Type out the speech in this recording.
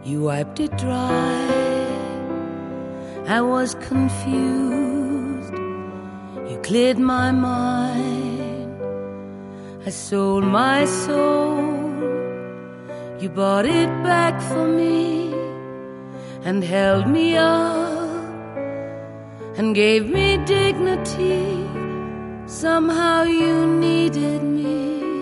You wiped it dry. I was confused. You cleared my mind. I sold my soul. You bought it back for me and held me up and gave me dignity. Somehow you needed me.